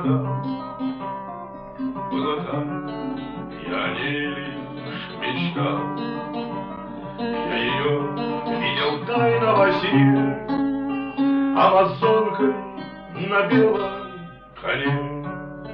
года. Было так, я не лишь мечтал, я ее видел тайно во сне, амазонкой на белом коне.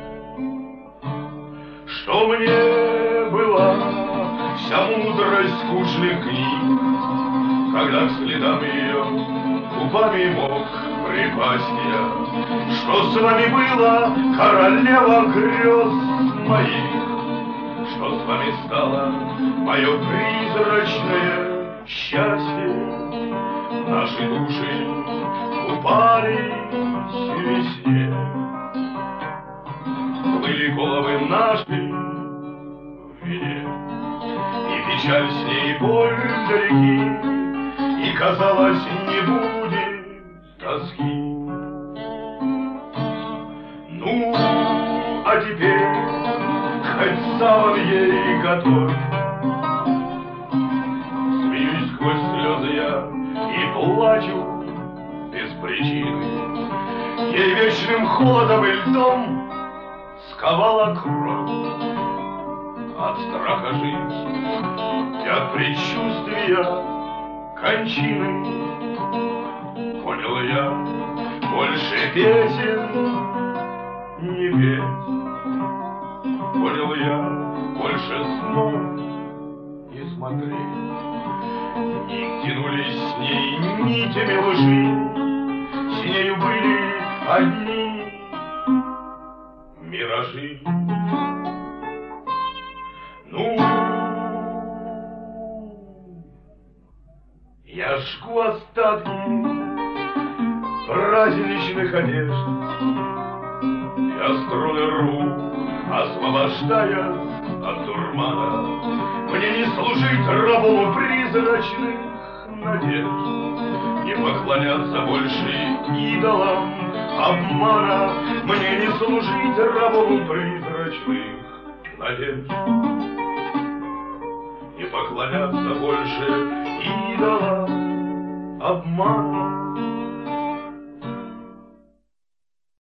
Что мне была вся мудрость скучных книг, когда к следам ее губами мог припасть я? Что с вами было, королева грез моих? Что с вами стало мое призрачное счастье? Наши души купались в весне, плыли головы наши в вине, и печаль с ней, и боль далеки, и, казалось, не будет тоски. Ну, а теперь хоть саван ей готовь. Смеюсь сквозь слезы я и плачу без причины. Ей вечным холодом и льдом сковала кровь. От страха жить и от предчувствия кончины. Понял я, больше песен не петь. Понял я, больше снов не смотреть. И тянулись с ней нитями лжи, с нею были одни миражи. Ну, я жгу остатки праздничных одежд, я струны рук, освобождая от дурмана. Мне не служить рабу призрачных надежд, не поклоняться больше идолам обмана. Мне не служить рабу призрачных надежд, не поклоняться больше идолам обмана.